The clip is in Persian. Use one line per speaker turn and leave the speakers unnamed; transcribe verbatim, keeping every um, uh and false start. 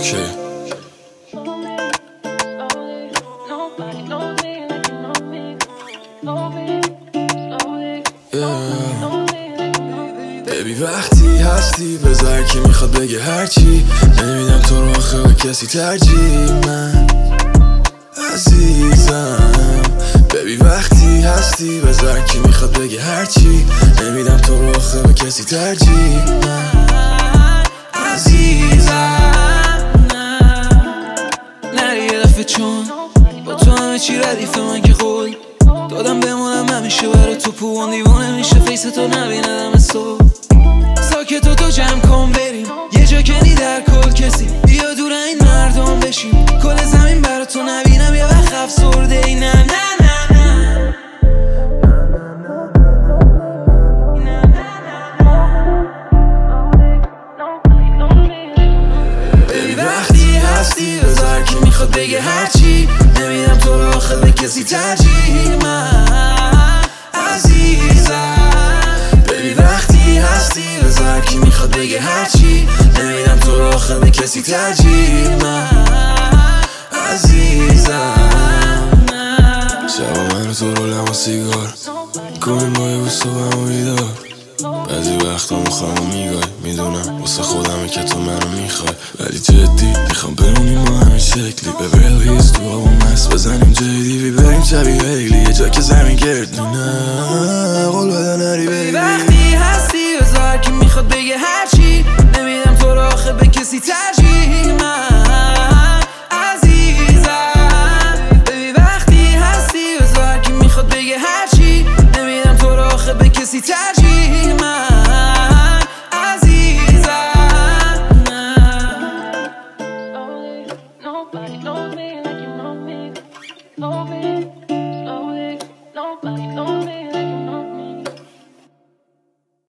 اوکی. ببی وقتی هستی بذار که میخواد بگه هرچی، نمیدم تو رو آخه به کسی ترجیح. من عزیزم ببی وقتی هستی بذار که میخواد بگه هرچی، نمیدم تو رو آخه به کسی ترجیح. من عزیزم
نری یه دفعه چون با تو همه چی ردیف من که قول دادم بمونم همیشه برای تو پوان دیوانه میشه فیس تو نبیندم صبح. ساکت و تو جمع کن بریم یه جا کنی در کل کسی، بیا دور این مردم بشیم کل زمین برای تو نبینم یه وقت افسرده ای. نه نه نه نه
ببی وقتی هستی بذار که میخواد بگه هرچی، نمیدم تو رو آخه به کسی ترجیح. من عزیزم ببی وقتی هستی بذار که میخواد بگه هرچی، نمیدم تو رو آخه به کسی ترجیح. من عزیزم شبا من و تو رو لما سیگار کنیم با یه بوست و همو بیدار، بعضی وقتا مخوام میگای میدونم واسه خودمه که تو منو میخوای، ولی جدی میخوام بمونیم ما همین شکلی به ویلیز تو آبا مست بزنیم جدی بریم شبیه هیلی یه جا که زمین گرد. نه قول بدن